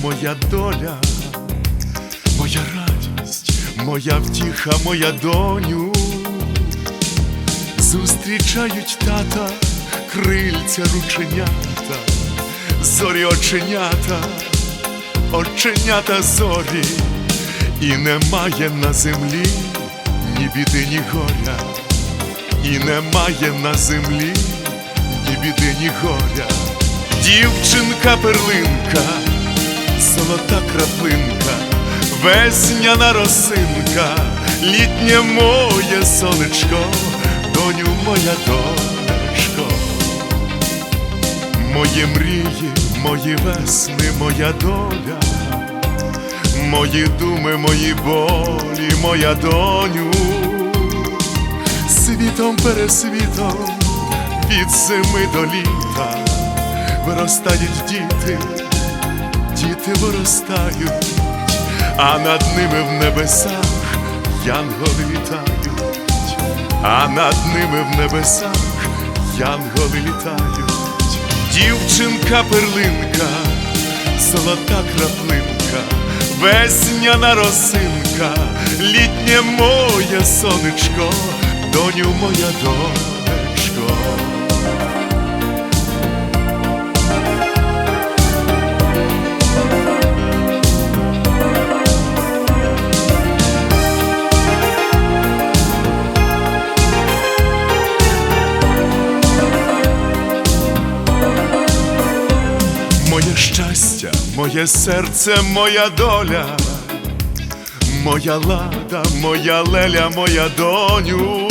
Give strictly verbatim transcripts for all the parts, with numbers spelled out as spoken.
моя доля, моя радість, моя втіха, моя доню. Зустрічають тата, крильця рученята, зорі оченята, оченята зорі, і немає на землі ні біди, ні горя, і немає на землі ні біди, ні горя. Дівчинка перлинка, золота краплинка, весняна росинка, літнє моє сонечко, доню моя донечко. Мої мрії, мої весни, моя доля, мої думи, мої болі, моя доню. Світом пересвітом від зими до літа виростають діти, діти виростають, а над ними в небесах янголи літають, а над ними в небесах янголи літають. Дівчинка перлинка, золота краплинка, весняна росинка, літнє моє сонечко, доню моя донечко. Моє щастя, моє серце, моя доля, моя лада, моя леля, моя доню.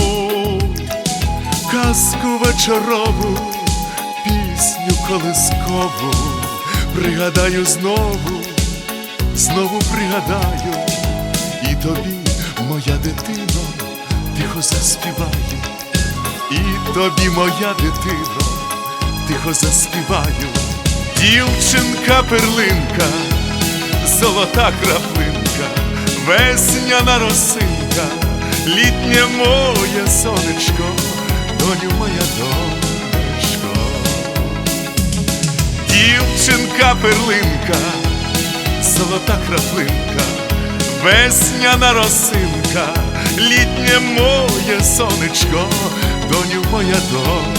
Казку вечорову, пісню колискову пригадаю знову, знову пригадаю, і тобі, моя дитино, тихо заспіваю, і тобі, моя дитино, тихо заспіваю. Дівчинка перлинка, золота краплинка, весняна росинка, літнє моє сонечко, доню моя донечко. Дівчинка перлинка, золота краплинка, весняна росинка, літнє моє сонечко, доню моя донечко.